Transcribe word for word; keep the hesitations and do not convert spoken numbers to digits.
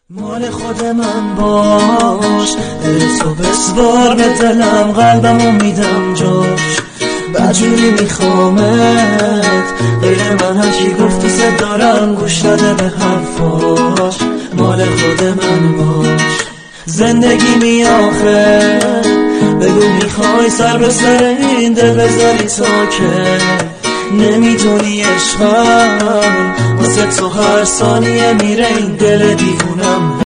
مال خود من باش، دل تو بسوار به دلم، قلبمو میدم جاش، بدجوری میخوامت، غیر من هرکی گفت دوست دارم گوش نده به حرفاش. مال خود من باش، زندگی می آخه، بگو میخوای سر به سر این دل بذاری تا که نمیدونی عشقم واسه تو هر ثانیه میره این دل دیوونم.